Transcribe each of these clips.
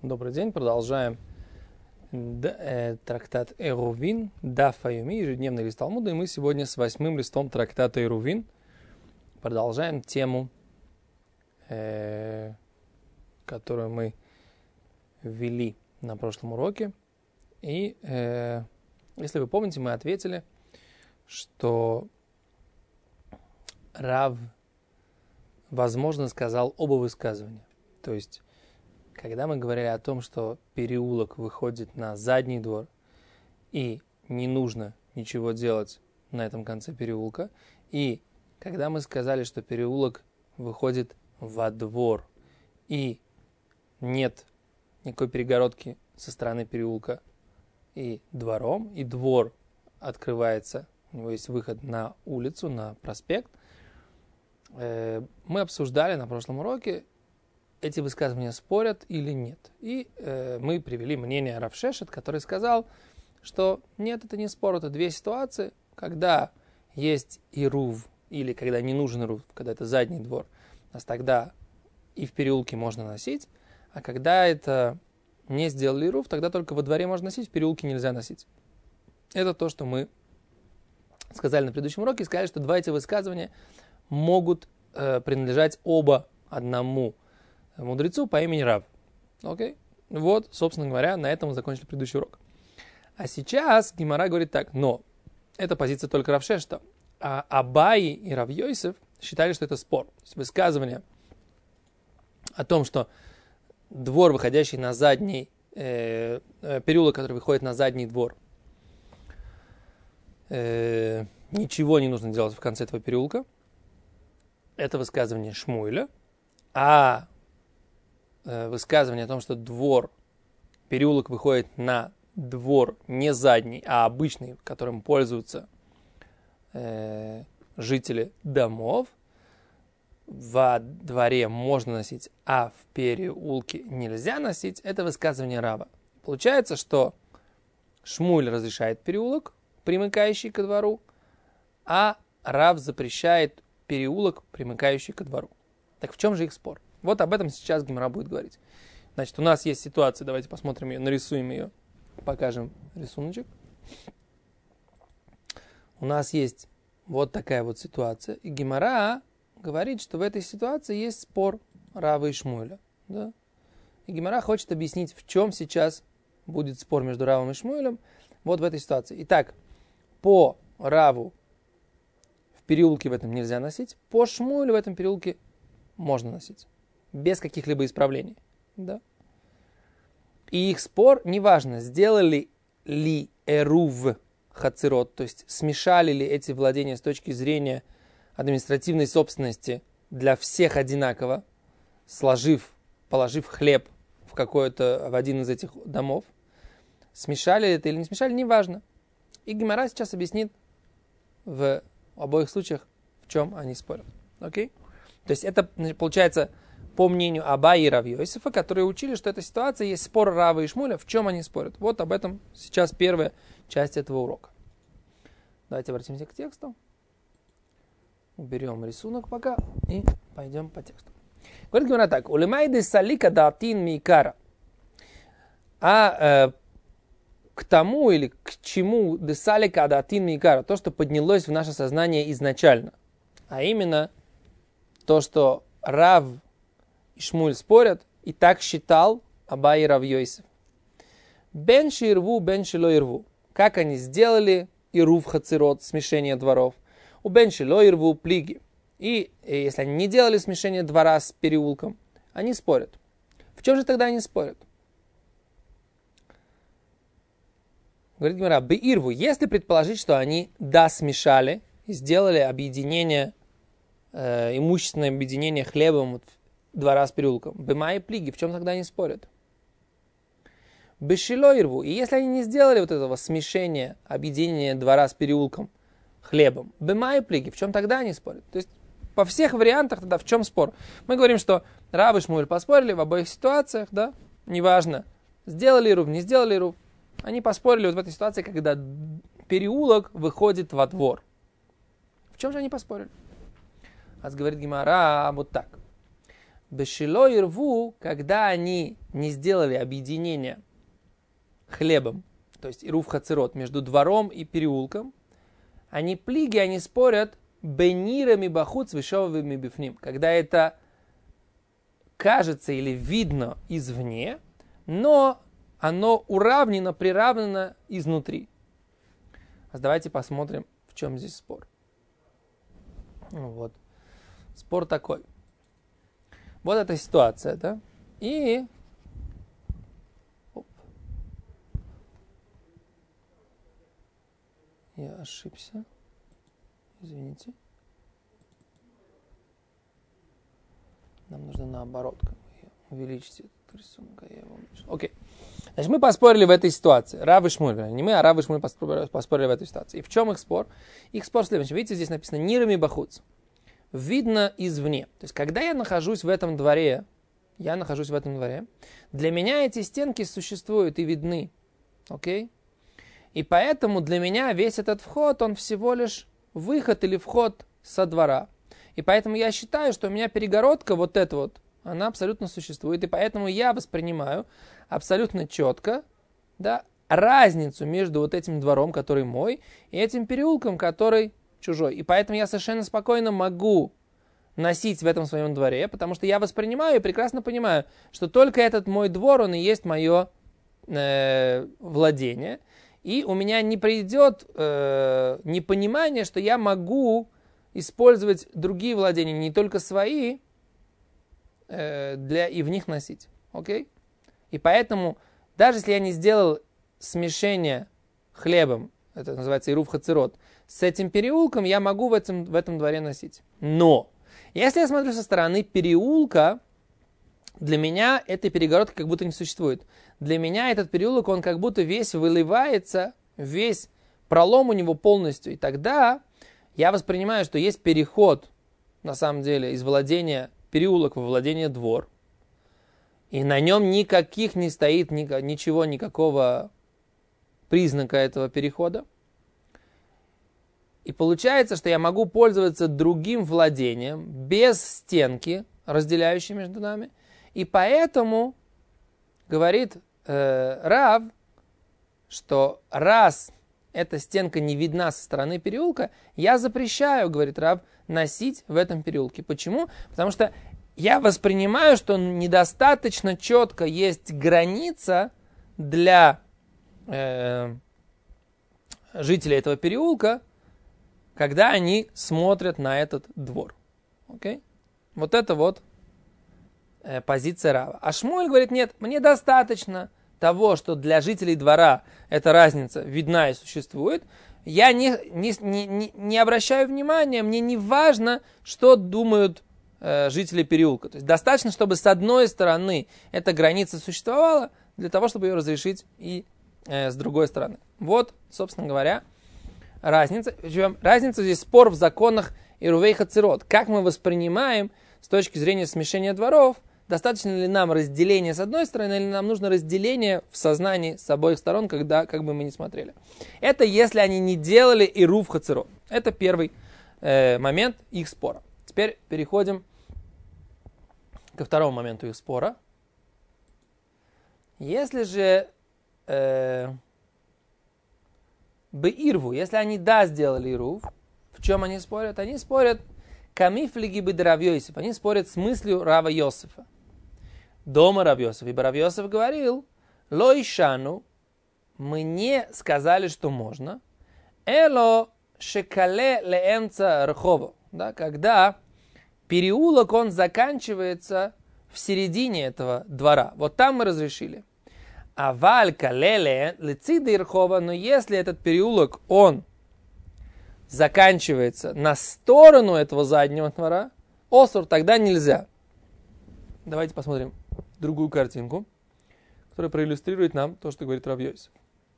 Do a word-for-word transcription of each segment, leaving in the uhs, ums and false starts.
Добрый день, продолжаем Д, э, трактат Эрувин, Даф Айоми, ежедневный лист Талмуда, и мы сегодня с восьмым листом трактата Эрувин продолжаем тему, э, которую мы ввели на прошлом уроке. И, э, если вы помните, мы ответили, что Рав, возможно, сказал оба высказывания. То есть, когда мы говорили о том, что переулок выходит на задний двор, и не нужно ничего делать на этом конце переулка, и когда мы сказали, что переулок выходит во двор, и нет никакой перегородки со стороны переулка и двором, и двор открывается, у него есть выход на улицу, на проспект, мы обсуждали на прошлом уроке, эти высказывания спорят или нет. И э, мы привели мнение Рав Шешет, который сказал, что нет, это не спор, это две ситуации, когда есть ирув, или когда не нужен ирув, когда это задний двор, а тогда и в переулке можно носить, а когда это не сделали ирув, тогда только во дворе можно носить, в переулке нельзя носить. Это то, что мы сказали на предыдущем уроке, и сказали, что два эти высказывания могут э, принадлежать оба одному мудрецу по имени Рав. Окей? Вот, собственно говоря, на этом мы закончили предыдущий урок. А сейчас Гемара говорит так, но это позиция только Рав Шешта, а Абай и Рав Йосеф считали, что это спор. То есть высказывание о том, что двор, выходящий на задний, э, переулок, который выходит на задний двор, э, ничего не нужно делать в конце этого переулка. Это высказывание Шмуэля. А высказывание о том, что двор, переулок выходит на двор не задний, а обычный, которым пользуются э, жители домов, во дворе можно носить, а в переулке нельзя носить, это высказывание Рава. Получается, что Шмуль разрешает переулок, примыкающий ко двору, а Рав запрещает переулок, примыкающий ко двору. Так в чем же их спор? Вот об этом сейчас Гемара будет говорить. Значит, у нас есть ситуация, давайте посмотрим ее, нарисуем ее, покажем рисуночек. У нас есть вот такая вот ситуация. И Гемара говорит, что в этой ситуации есть спор Рава и Шмуэля. Да? И Гемара хочет объяснить, в чем сейчас будет спор между Равом и Шмуэлем вот в этой ситуации. Итак, по Раву в переулке в этом нельзя носить, по Шмуэлю в этом переулке можно носить. Без каких-либо исправлений. Да? И их спор, неважно, сделали ли эрув хацирот, то есть смешали ли эти владения с точки зрения административной собственности для всех одинаково, сложив, положив хлеб в какой-то, в один из этих домов, смешали это или не смешали, неважно. И Гемара сейчас объяснит в обоих случаях, в чем они спорят. Окей? То есть это, получается, по мнению Абая и Рав Йосефа, которые учили, что эта ситуация есть спор Рава и Шмуэля, в чем они спорят. Вот об этом сейчас первая часть этого урока. Давайте обратимся к тексту. Уберем рисунок пока и пойдем по тексту. Говорит Гемара так. Улемайды салика датин микара. А э, к тому или к чему десалика датин микара, то, что поднялось в наше сознание изначально. А именно то, что Рав и Шмуль спорят, и так считал Абай и Рав Йосеф. Бен ширву, бен шило ирву. Как они сделали ирув хацирот, смешение дворов. У бен шило ирву плиги. И, и если они не делали смешение двора с переулком, они спорят. В чем же тогда они спорят? Говорит Гемара, бы ирву, если предположить, что они да смешали и сделали объединение, э, имущественное объединение хлебом вот, двора с переулком. Бема и плиги, в чем тогда они спорят? Бешило ирву. И если они не сделали вот этого смешения, объединения двора с переулком хлебом, бема и плиги, в чем тогда они спорят? То есть по всех вариантах тогда в чем спор? Мы говорим, что Рав и Шмуэль поспорили в обоих ситуациях, да, неважно, сделали ирув, не сделали ирув. Они поспорили вот в этой ситуации, когда переулок выходит во двор. В чем же они поспорили? А говорит Гемара вот так. Бешило и рву, когда они не сделали объединение хлебом, то есть ирув хацерот, между двором и переулком, они плиги, они спорят бенирами бахут с вишовыми бифним, когда это кажется или видно извне, но оно уравнено, приравнено изнутри. А давайте посмотрим, в чем здесь спор. Вот. Спор такой. Вот эта ситуация, да? И... Оп. Я ошибся. Извините. Нам нужно наоборот как бы увеличить этот рисунок. Я его уменьшил. Окей. Значит, мы поспорили в этой ситуации. Рав и Шмуль. Не мы, а Рав и Шмуль поспорили в этой ситуации. И в чем их спор? Их спор следующий. Видите, здесь написано «нирами бахуц». Видно извне. То есть, когда я нахожусь в этом дворе, я нахожусь в этом дворе, для меня эти стенки существуют и видны. Окей? И поэтому для меня весь этот вход, он всего лишь выход или вход со двора. И поэтому я считаю, что у меня перегородка вот эта вот, она абсолютно существует. И поэтому я воспринимаю абсолютно четко, да, разницу между вот этим двором, который мой, и этим переулком, который чужой. И поэтому я совершенно спокойно могу носить в этом своем дворе, потому что я воспринимаю и прекрасно понимаю, что только этот мой двор, он и есть мое э, владение. И у меня не придет э, непонимание, что я могу использовать другие владения, не только свои, э, для, и в них носить. Окей? И поэтому, даже если я не сделал смешение хлебом, это называется ирув хацерот, с этим переулком я могу в этом, в этом дворе носить. Но, если я смотрю со стороны переулка, для меня этой перегородки как будто не существует. Для меня этот переулок, он как будто весь выливается, весь пролом у него полностью. И тогда я воспринимаю, что есть переход, на самом деле, из владения переулок во владение двор. И на нем никаких не стоит ничего, никакого признака этого перехода. И получается, что я могу пользоваться другим владением, без стенки, разделяющей между нами. И поэтому, говорит э, Рав, что раз эта стенка не видна со стороны переулка, я запрещаю, говорит Рав, носить в этом переулке. Почему? Потому что я воспринимаю, что недостаточно четко есть граница для э, жителей этого переулка, когда они смотрят на этот двор. Окей? Вот это вот э, позиция Рава. А Шмуэль говорит, нет, мне достаточно того, что для жителей двора эта разница видна и существует. Я не, не, не, не обращаю внимания, мне не важно, что думают э, жители переулка. То есть достаточно, чтобы с одной стороны эта граница существовала, для того, чтобы ее разрешить и э, с другой стороны. Вот, собственно говоря, разница. Разница здесь спор в законах Ирувей Хацерот. Как мы воспринимаем с точки зрения смешения дворов, достаточно ли нам разделения с одной стороны, или нам нужно разделение в сознании с обоих сторон, когда, как бы мы ни смотрели. Это если они не делали Ирув Хацерот. Это первый э, момент их спора. Теперь переходим ко второму моменту их спора. Если же э, Беирву, если они да сделали Ирув, в чем они спорят? Они спорят камифлиги бы Рав Йосеф. Они спорят с мыслью Рава Йосефа. Дома Рав Йосеф. Ибо Рав Йосеф говорил, ло ишану, мы не сказали, что можно, эло шекале леэмца рхово. Да, когда переулок, он заканчивается в середине этого двора. Вот там мы разрешили. А валька леле лециды рхова, но если этот переулок, он заканчивается на сторону этого заднего двора, осур, тогда нельзя. Давайте посмотрим другую картинку, которая проиллюстрирует нам то, что говорит Рав Йосеф.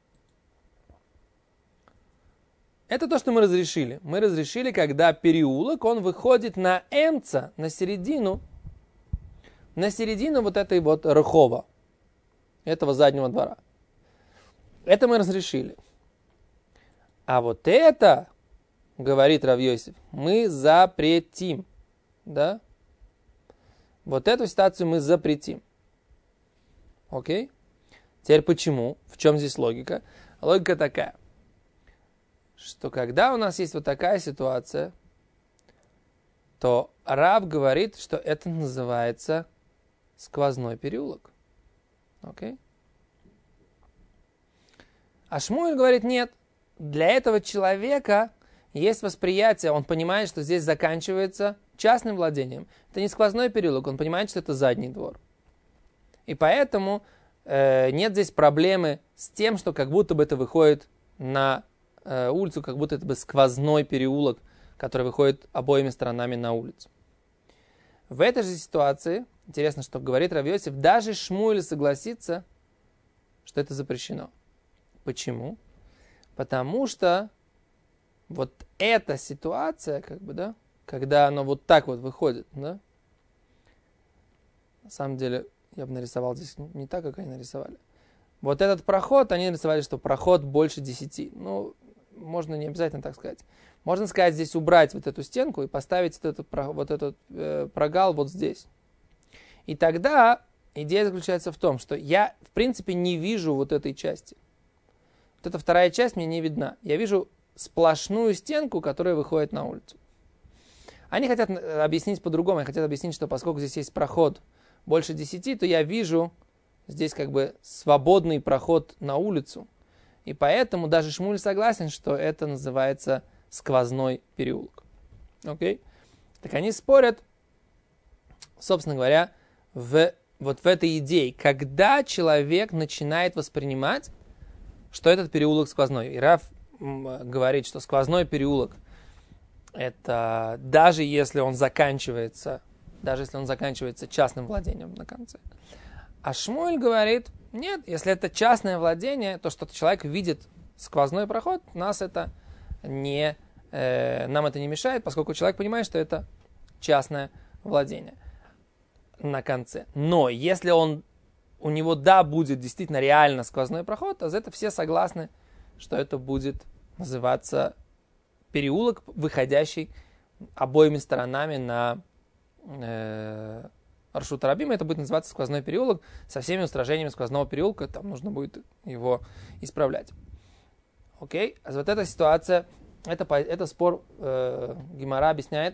Это то, что мы разрешили. Мы разрешили, когда переулок, он выходит на эмца, на середину, на середину вот этой вот рхова, этого заднего двора. Это мы разрешили. А вот это, говорит Рав Йосеф, мы запретим. Да? вот эту ситуацию мы запретим. Окей? Теперь почему? В чем здесь логика? Логика такая, что когда у нас есть вот такая ситуация, то Рав говорит, что это называется сквозной переулок. Окей? А Шмуэль говорит, нет, для этого человека есть восприятие, он понимает, что здесь заканчивается частным владением. Это не сквозной переулок, он понимает, что это задний двор. И поэтому э, нет здесь проблемы с тем, что как будто бы это выходит на э, улицу, как будто это бы сквозной переулок, который выходит обоими сторонами на улицу. В этой же ситуации, интересно, что говорит Рав Йосеф, даже Шмуэль согласится, что это запрещено. Почему? Потому что вот эта ситуация, как бы, да, когда оно вот так вот выходит, да, на самом деле, я бы нарисовал здесь не так, как они нарисовали. Вот этот проход, они нарисовали, что проход больше десяти. Ну, можно не обязательно так сказать. Можно сказать, здесь убрать вот эту стенку и поставить вот этот, вот этот э, прогал вот здесь. И тогда идея заключается в том, что я, в принципе, не вижу вот этой части. Вот эта вторая часть мне не видна. Я вижу сплошную стенку, которая выходит на улицу. Они хотят объяснить по-другому. Они хотят объяснить, что поскольку здесь есть проход больше десяти, то я вижу здесь как бы свободный проход на улицу. И поэтому даже Шмуль согласен, что это называется сквозной переулок. Окей? Так они спорят, собственно говоря, в, вот в этой идее, когда человек начинает воспринимать, что этот переулок сквозной. И Рав говорит, что сквозной переулок, это даже если он заканчивается, даже если он заканчивается частным владением на конце. А Шмуэль говорит, нет, если это частное владение, то что человек видит сквозной проход, нас это не, э, нам это не мешает, поскольку человек понимает, что это частное владение на конце. Но если он, у него да, будет действительно реально сквозной проход, то за это все согласны, что это будет называться переулок, выходящий обоими сторонами на э, Рашут Рабим. Это будет называться сквозной переулок со всеми устражениями сквозного переулка. Там нужно будет его исправлять. Окей? А вот эта ситуация, это, это спор э, Гемара объясняет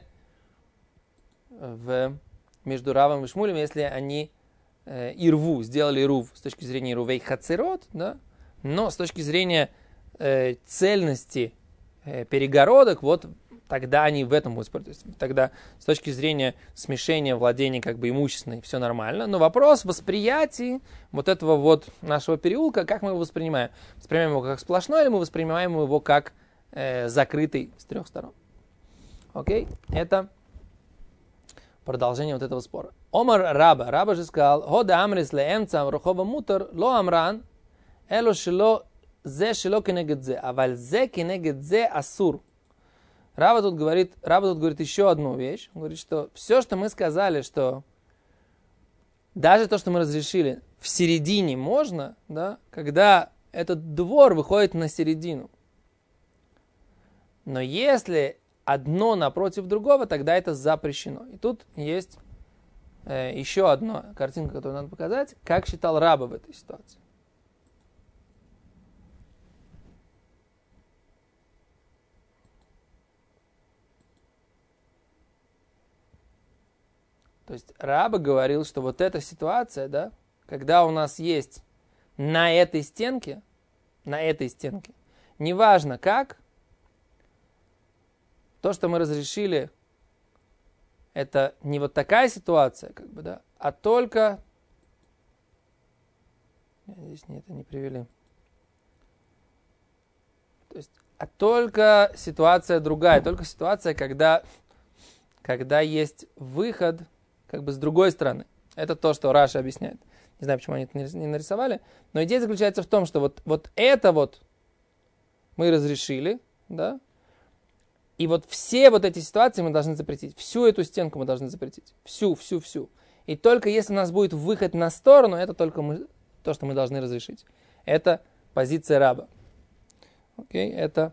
в, между Равом и Шмулем, если они э, ирву, сделали ирув с точки зрения ирувей хацерот, да? Но с точки зрения э, цельности э, перегородок, вот тогда они в этом будут спорить. То есть, тогда с точки зрения смешения владения как бы имущественной все нормально. Но вопрос восприятия вот этого вот нашего переулка, как мы его воспринимаем? Воспринимаем его как сплошной или мы воспринимаем его как э, закрытый с трех сторон? Окей? Это продолжение вот этого спора. Омар Раба. Раба же сказал, хода амрис леэмцам рухова мутар ло амран эло шило зе шило кенегет зе, аваль зе кенегет зе асур. Раба тут говорит, Раба тут говорит еще одну вещь. Он говорит, что все, что мы сказали, что даже то, что мы разрешили, в середине можно, да, когда этот двор выходит на середину. Но если одно напротив другого, тогда это запрещено. И тут есть э, еще одна картинка, которую надо показать, как считал Раба в этой ситуации. То есть Раба говорил, что вот эта ситуация, да, когда у нас есть на этой стенке, на этой стенке, неважно как, то, что мы разрешили, это не вот такая ситуация, как бы, да, а только... Здесь не, это не привели. То есть, а только ситуация другая, только ситуация, когда, когда есть выход... как бы с другой стороны. Это то, что Раша объясняет. Не знаю, почему они это не нарисовали. Но идея заключается в том, что вот, вот это вот мы разрешили, да, и вот все вот эти ситуации мы должны запретить. Всю эту стенку мы должны запретить. Всю, всю, всю. И только если у нас будет выход на сторону, это только мы, то, что мы должны разрешить. Это позиция раба. Окей? Это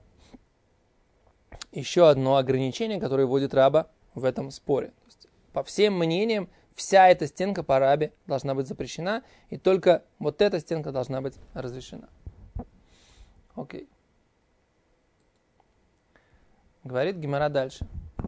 еще одно ограничение, которое вводит раба в этом споре. По всем мнениям, вся эта стенка по рабе должна быть запрещена, и только вот эта стенка должна быть разрешена. Окей. Говорит Гемара дальше.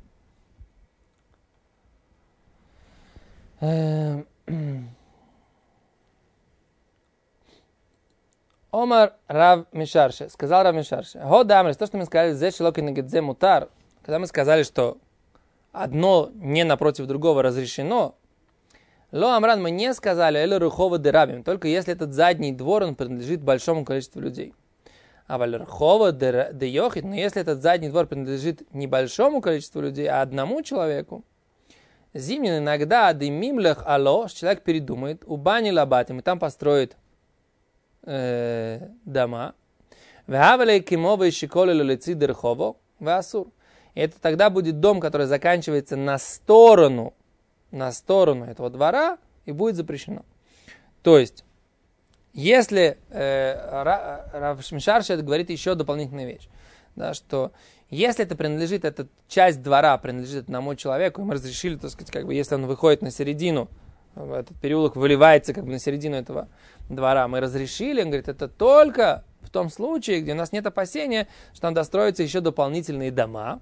Омар Рав Мишарше, сказал Рав Мишарше, го дамрис, то, что мы сказали, зе шелоки нагидзе мутар, когда мы сказали, что одно не напротив другого разрешено, ло амран, мы не сказали, эле рухова де рабим, только если этот задний двор, он принадлежит большому количеству людей. А валь рухова де йохит, но если этот задний двор принадлежит небольшому количеству людей, а одному человеку, зимнин иногда дымимлях ало, человек передумает, у бани лабатим, и там построит э, дома. Вавалей кимовый шиколи лулици дерхово, васур. И это тогда будет дом, который заканчивается на сторону, на сторону этого двора, и будет запрещено. То есть, если э, Рав Мишарше говорит еще дополнительную вещь, да, что если это принадлежит, эта часть двора принадлежит одному человеку, и мы разрешили, так сказать, как бы, если он выходит на середину, этот переулок выливается как бы на середину этого двора, мы разрешили, он говорит, это только в том случае, где у нас нет опасения, что там достроятся еще дополнительные дома,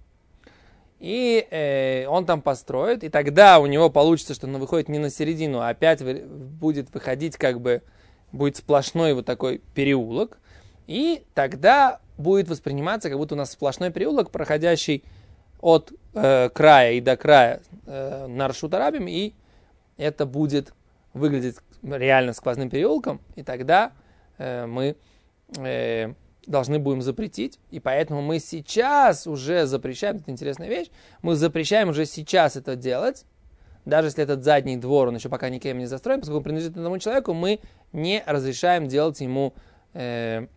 и э, он там построит, и тогда у него получится, что он выходит не на середину, а опять будет выходить как бы, будет сплошной вот такой переулок, и тогда будет восприниматься, как будто у нас сплошной переулок, проходящий от э, края и до края э, на Рашут Арабим, и это будет выглядеть реально сквозным переулком, и тогда э, мы э, должны будем запретить, и поэтому мы сейчас уже запрещаем, это интересная вещь, мы запрещаем уже сейчас это делать, даже если этот задний двор, он еще пока никем не застроен, поскольку он принадлежит одному человеку, мы не разрешаем делать ему э,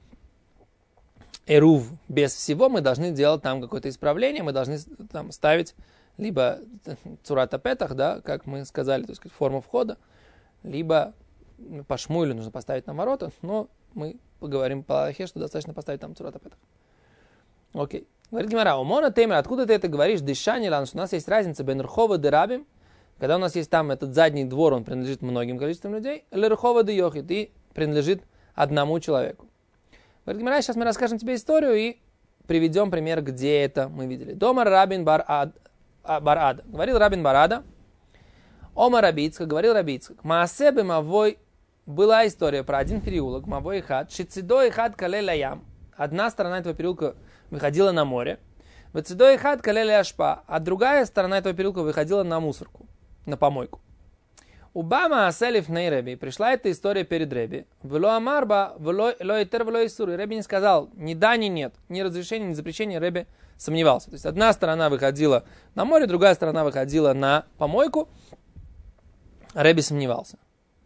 эрув без всего, мы должны делать там какое-то исправление, мы должны там ставить либо цурата петах, да, как мы сказали, то есть форму входа, либо по шмуилю нужно поставить на ворота, но мы поговорим по Аллахе, что достаточно поставить там цурата петах. Окей. Говорит Гемара, умона теймер, откуда ты это говоришь, дышани лан, что у нас есть разница бен рхова де рабим, когда у нас есть там этот задний двор, он принадлежит многим количествам людей, или рхова де йохит, и принадлежит одному человеку. Говорит Гемара, сейчас мы расскажем тебе историю и приведем пример, где это мы видели. Дома Рабин бар Ада. Говорил Рабин бар Ада. Ома Рабицка, говорил Рабицка. Маасебе мавой, была история про один переулок, мавой и хат, шицидо и хат калеля ям. Одна сторона этого переулка выходила на море. Вацидо и хат калеля ашпа, а другая сторона этого переулка выходила на мусорку, на помойку. Убама аселиф ней Реби. Пришла эта история перед Реби. Вло амарба, вло этер, вло исур. Реби не сказал ни да, ни нет. Ни разрешения, ни запрещения. Реби сомневался. То есть одна сторона выходила на море, другая сторона выходила на помойку. Реби сомневался.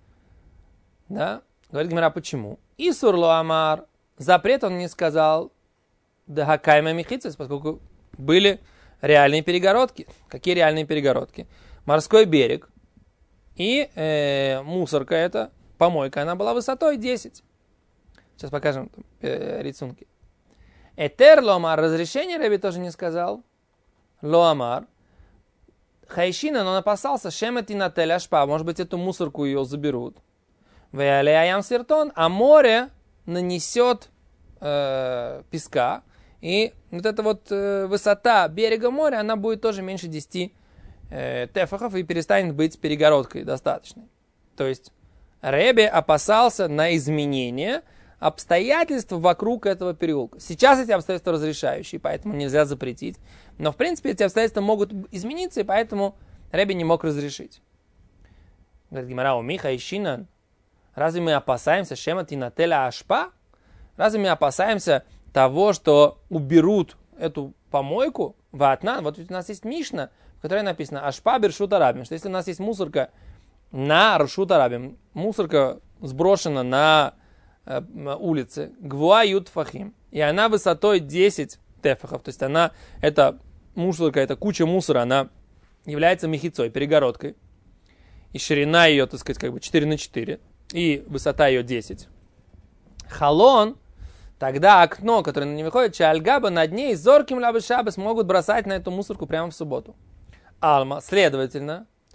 Да? Говорит Гемара, почему? Исур ло амар. Запрет он не сказал. Да хакайма михицес, поскольку были реальные перегородки. Какие реальные перегородки? Морской берег. И э, мусорка эта, помойка, она была высотой десять. Сейчас покажем э, рисунки. Этер лоамар, разрешение Реби тоже не сказал. Лоамар. Хайшина, но он опасался, шемати на тель ашпа, может быть эту мусорку ее заберут. Веалеям сертон, а море нанесет э, песка. И вот эта вот э, высота берега моря, она будет тоже меньше десяти тефахов и перестанет быть перегородкой достаточной. То есть Реби опасался на изменение обстоятельств вокруг этого переулка. Сейчас эти обстоятельства разрешающие, поэтому нельзя запретить. Но в принципе эти обстоятельства могут измениться, и поэтому Реби не мог разрешить. Говорит Гемара, у Миха и Шинан, разве мы опасаемся шемати на теля ашпа? Разве мы опасаемся того, что уберут эту помойку? Ватнан, вот у нас есть Мишна, в которой написано «Ашпа бершут арабим», что если у нас есть мусорка на Рашут Арабим, мусорка сброшена на э, улице, гвуа ют фахим, и она высотой десять тефахов, то есть она, эта мусорка, эта куча мусора, она является мехицой, перегородкой, и ширина ее, так сказать, как бы четыре на четыре, и высота ее десять. Халон, тогда окно, которое на ней выходит, чальгаба, над ней зорким лабы шабас могут бросать на эту мусорку прямо в субботу. Алма, следовательно,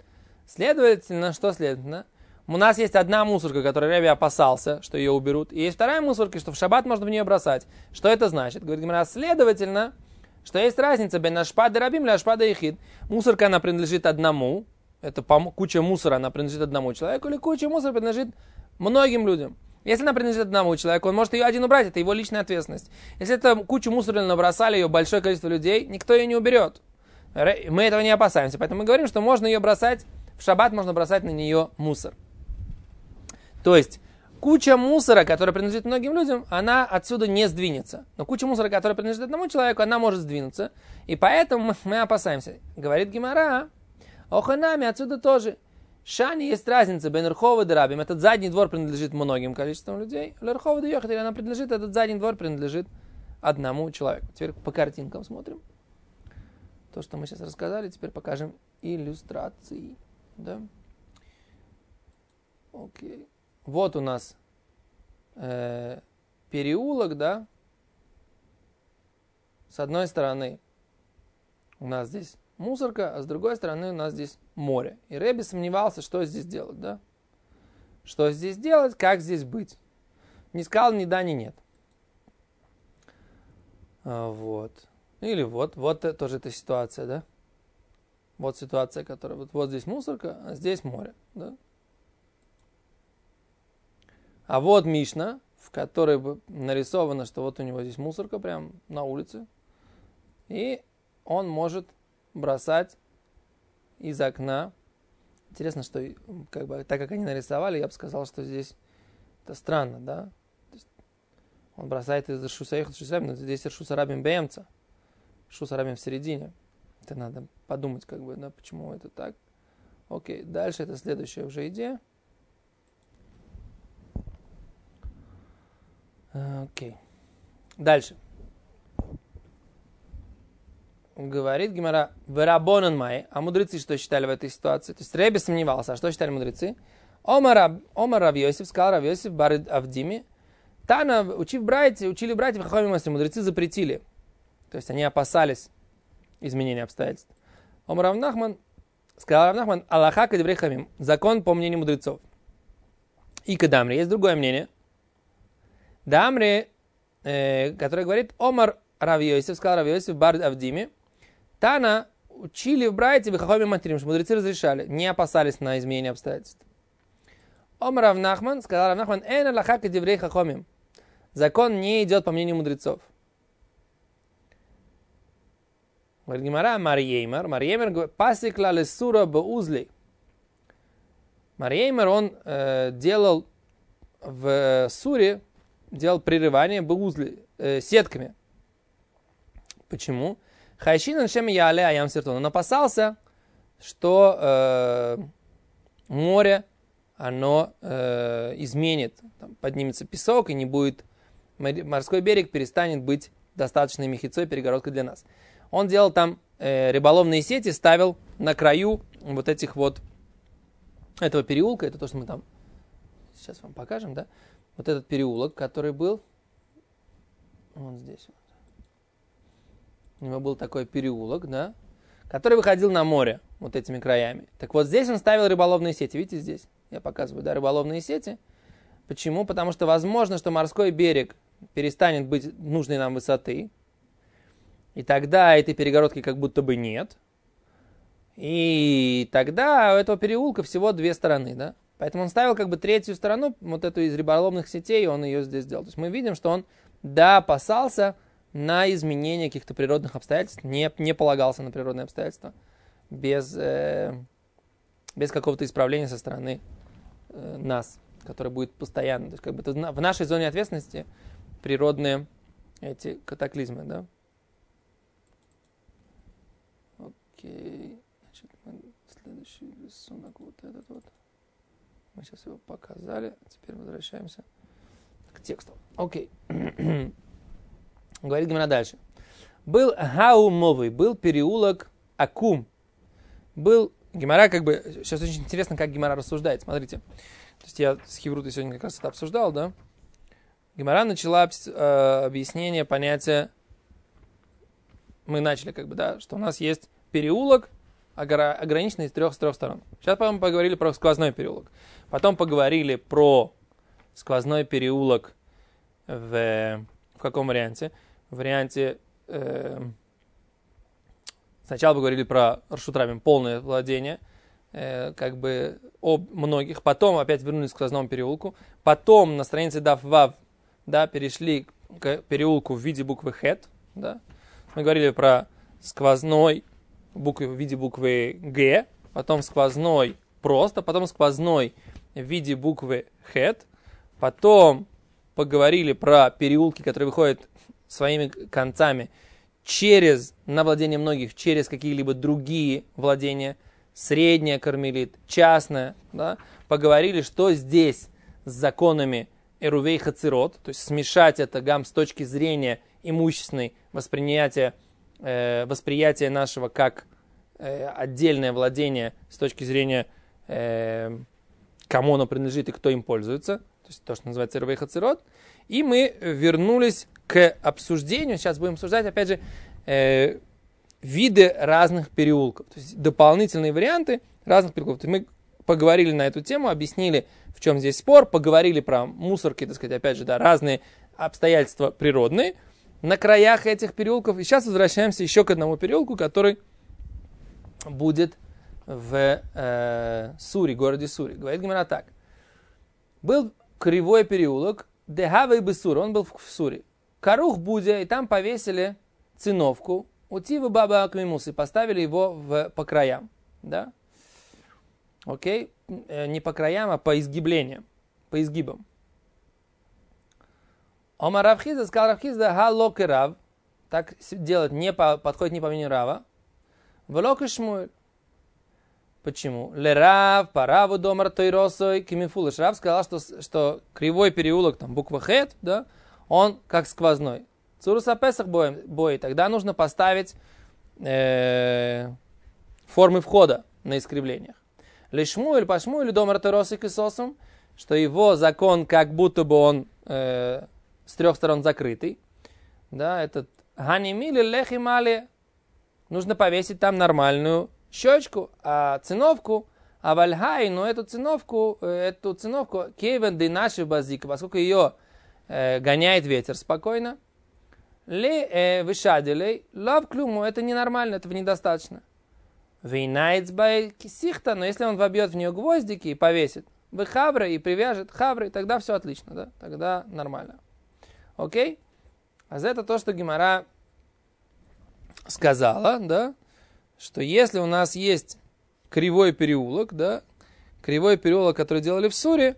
Следовательно, что следовательно? У нас есть одна мусорка, которой Ребе опасался, что ее уберут. И есть вторая мусорка, что в шаббат можно в нее бросать. Что это значит? Говорит Гемара, следовательно, что есть разница бен ашпада рабим или ашпада ехид. Мусорка, она принадлежит одному. Это куча мусора, она принадлежит одному человеку. Или куча мусора принадлежит многим людям. Если она принадлежит одному человеку, он может ее один убрать. Это его личная ответственность. Если это кучу мусора набросали ее большое количество людей, никто ее не уберет. Мы этого не опасаемся. Поэтому мы говорим, что можно ее бросать. В шаббат можно бросать на нее мусор. То есть, куча мусора, которая принадлежит многим людям, она отсюда не сдвинется. Но куча мусора, которая принадлежит одному человеку, она может сдвинуться. И поэтому мы опасаемся. Говорит Гемара, оханами отсюда тоже. Шани есть разница, бен рхова и рабим. Этот задний двор принадлежит многим количествам людей. Лерхова и йохат, или она принадлежит, этот задний двор принадлежит одному человеку. Теперь по картинкам смотрим. То, что мы сейчас рассказали, теперь покажем иллюстрации. Да? Окей. Вот у нас э, переулок, да. С одной стороны у нас здесь мусорка, а с другой стороны у нас здесь море. И Ребе сомневался, что здесь делать, да. Что здесь делать, как здесь быть. Не сказал ни да, ни нет. А, вот. Или вот, вот это, тоже эта ситуация, да. Вот ситуация, которая, вот, вот здесь мусорка, а здесь море, да. А вот Мишна, в которой нарисовано, что вот у него здесь мусорка прямо на улице. И он может бросать из окна. Интересно, что как бы, так как они нарисовали, я бы сказал, что здесь это странно, да? То есть он бросает из Шусаих, но здесь Шусарабим Бемца. Шусарабим в середине. Это надо подумать, как бы, да, почему это так. Окей, дальше это следующая уже идея. Окей. Okay. Дальше. Говорит Гемара, Верабонан Май, а мудрецы что считали в этой ситуации? То есть Ребе сомневался, а что считали мудрецы? Омар Рав Йосиф, сказал Рав Йосиф, Бар Авдими, Тана, учив братья, учили братьев, Хахами Мастер, мудрецы запретили. То есть они опасались изменения обстоятельств. Омар Рав Нахман, сказал Рав Нахман, Аллаха кадеврей хамим, закон по мнению мудрецов. И кадамри, есть другое мнение. Дамри, э, который говорит, Омар Рав Йосиф, сказал Рав Йосиф, Бар Авдими, Тана учили в братьев и хахоми материм, что мудрецы разрешали, не опасались на изменение обстоятельств. Омар Рав Нахман, сказал Рав Нахман, Эн Аллаха кадеврей хахомим. Закон не идет по мнению мудрецов. Говорит Гемара, Марьеймер, Марьеймер говорит, пасик ла лесура баузли. Марьеймер, он э, делал в суре, делал прерывание баузли, э, сетками. Почему? Хайшин аншем яле аям сертон. Он опасался, что э, море, оно э, изменит, там, поднимется песок и не будет, морской берег перестанет быть достаточной мехицой, перегородкой для нас. Он делал там э, рыболовные сети, ставил на краю вот этих вот, этого переулка, это то, что мы там сейчас вам покажем, да, вот этот переулок, который был, вот здесь вот. У него был такой переулок, да, который выходил на море вот этими краями. Так вот здесь он ставил рыболовные сети. Видите здесь? Я показываю, да, рыболовные сети. Почему? Потому что возможно, что морской берег перестанет быть нужной нам высоты. И тогда этой перегородки как будто бы нет. И тогда у этого переулка всего две стороны, да. Поэтому он ставил как бы третью сторону, вот эту из рыболовных сетей, и он ее здесь сделал. То есть мы видим, что он, да, опасался на изменение каких-то природных обстоятельств, не, не полагался на природные обстоятельства без, э, без какого-то исправления со стороны э, нас, которое будет постоянно. То есть как бы это в нашей зоне ответственности природные эти катаклизмы, да. Окей. Значит, мы, следующий рисунок вот этот вот. Мы сейчас его показали. Теперь возвращаемся к тексту. Окей. Говорит Гемара дальше. Был Хаумовый, был переулок Акум. Был Гемара, как бы, сейчас очень интересно, как Гемара рассуждает. Смотрите. То есть я с Хеврутой сегодня как раз это обсуждал, да? Гемара начала э, объяснение понятия. Мы начали, как бы, да, что у нас есть переулок ограничена из трех, с трех сторон. Сейчас, по-моему, поговорили про сквозной переулок. Потом поговорили про сквозной переулок в, в каком варианте? В варианте... Э, сначала поговорили про Рашут Рабим, полное владение, э, как бы об многих. Потом опять вернулись к сквозному переулку. Потом на странице Дав Вав, да, перешли к переулку в виде буквы Хет. Да. Мы говорили про сквозной буквы в виде буквы Г, потом сквозной просто, потом сквозной в виде буквы Хет. Потом поговорили про переулки, которые выходят своими концами через, на владение многих, через какие-либо другие владения, средняя кармелит, частная. Да? Поговорили, что здесь с законами Эрувей Хацирот, то есть смешать это гам с точки зрения имущественной восприятия, э, восприятия нашего как э, отдельное владение с точки зрения э, кому оно принадлежит и кто им пользуется, то есть то, что называется Эрувей Хацирот. И мы вернулись к обсуждению, сейчас будем обсуждать, опять же, э, виды разных переулков, то есть дополнительные варианты разных переулков. То есть мы поговорили на эту тему, объяснили, в чем здесь спор, поговорили про мусорки, так сказать, опять же, да, разные обстоятельства природные на краях этих переулков. И сейчас возвращаемся еще к одному переулку, который будет в э, Сури, городе Сури. Говорит Гемара так. Был кривой переулок, Дехава и Бесур, он был в Сури. Карух Будя, и там повесили циновку, Утивы Баба Акмимус, и поставили его в, по краям. Да? Окей? Не по краям, а по изгиблениям, по изгибам. Омар Равхиза сказал Равхиза, ха лок и рав, так делать не по, подходит не по мнению Рава. Влок и Шмуэль. Почему? Ле Рав, по Раву домар тойросой, кимифулыш. Рав сказал, что, что кривой переулок, там буква Хет, да, он как сквозной. Цуруса Песах бой, тогда нужно поставить э, формы входа на искривлениях. Ле Шмуэль, по Шмуэлю домар тойросой кисосом, что его закон как будто бы он э, с трех сторон закрытый. Да, этот ганимили лехимали, нужно повесить там нормальную щечку, а циновку, а вальхай, но эту циновку, эту циновку, кейвен ды наши базика, поскольку ее э, гоняет ветер спокойно, ли э, вышадилей, лав клюму, это ненормально, этого недостаточно. Вейнайц бай кисихта, но если он вобьет в нее гвоздики и повесит, вы хавры и привяжет хавры, тогда все отлично, да, тогда нормально. Окей? А за это то, что Гемара сказала, да, что если у нас есть кривой переулок, да, кривой переулок, который делали в Суре,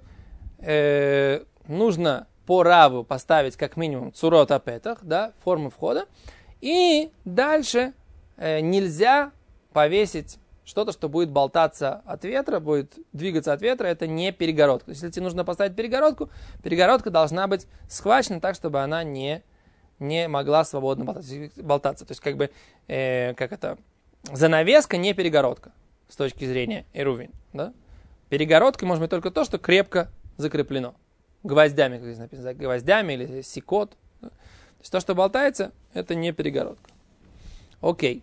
э, нужно по Раву поставить как минимум цурот апетах, да, форму входа, и дальше э, нельзя повесить что-то, что будет болтаться от ветра, будет двигаться от ветра, это не перегородка. То есть, если тебе нужно поставить перегородку, перегородка должна быть схвачена так, чтобы она не, не могла свободно болтаться. То есть, как бы, э, как это... Занавеска не перегородка с точки зрения Эрувин. Да? Перегородкой может быть только то, что крепко закреплено. Гвоздями, как здесь написано, гвоздями или сикот. Да? То есть то, что болтается, это не перегородка. Окей.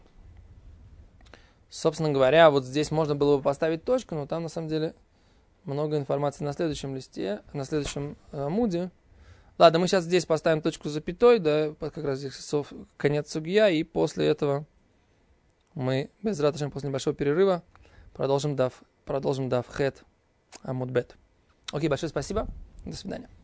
Собственно говоря, вот здесь можно было бы поставить точку, но там на самом деле много информации на следующем листе, на следующем э, муде. Ладно, мы сейчас здесь поставим точку с запятой, да, как раз здесь сов, конец сугья, и после этого мы, без раташем, после небольшого перерыва, продолжим дав, продолжим дав хет амудбет. Окей, большое спасибо. До свидания.